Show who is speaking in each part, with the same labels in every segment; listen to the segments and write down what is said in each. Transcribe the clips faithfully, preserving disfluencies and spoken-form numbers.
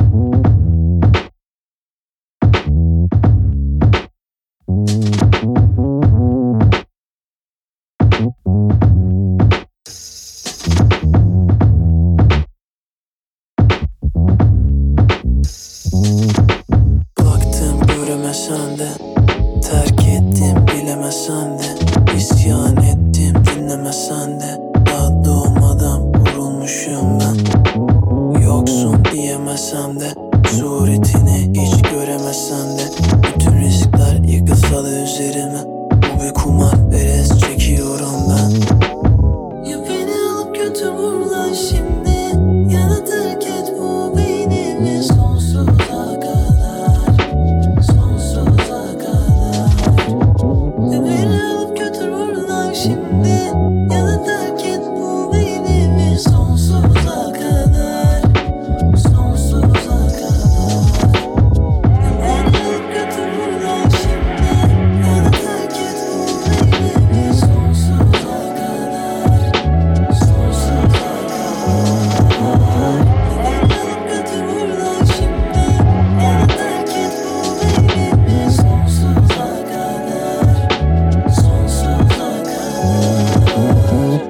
Speaker 1: Baktım göremesen de, terk ettim bilemesen de, isyan ettim dinlemesen de, daha doğmadan vurulmuşum ben. Yoksun diyemesem de, suretini hiç göremesem de, bütün riskler yıkılsa da üzerime, bu bir kumar, berez çekiyorum ben. Ya beni alıp götür buradan şimdi, ya da terk et bu beynimi sonsuza kadar, sonsuza kadar. Ya beni alıp götür buradan şimdi, ya da terk et bu beynimi sonsuza kadar, sonsuza kadar. Ya beni alıp götür buradan şimdi, ya da terk et bu beynimi sonsuza kadar, sonsuza kadar. Ya beni alıp götür buradan şimdi, ya da terk et bu beynimi sonsuza kadar, sonsuza kadar.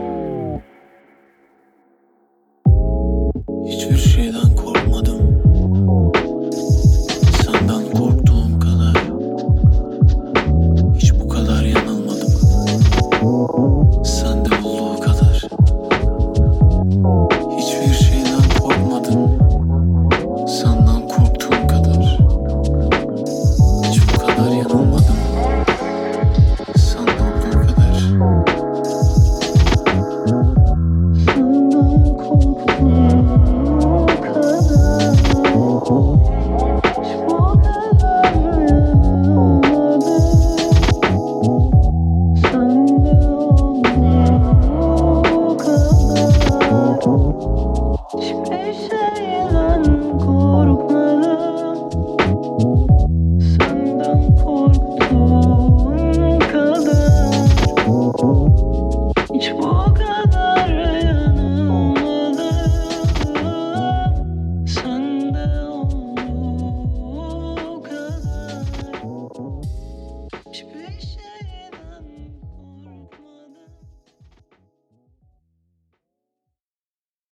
Speaker 1: Hiçbir şeyden korkmadım, senden korktuğum kadar. Hiç bu kadar yanılmadım, sende olduğu kadar. Hiçbir şeyden korkmadım, senden korktuğum kadar. Hiç bu kadar yanılmadım, sende olduğu kadar. Senden korktuğum kadar. Hiç bu kadar yanılmadım, sende olduğu kadar. Hiçbir şeyden korkmadım, senden korktuğum kadar. Hiç bu kadar yanılmadım, sende olduğu kadar. Hiçbir şey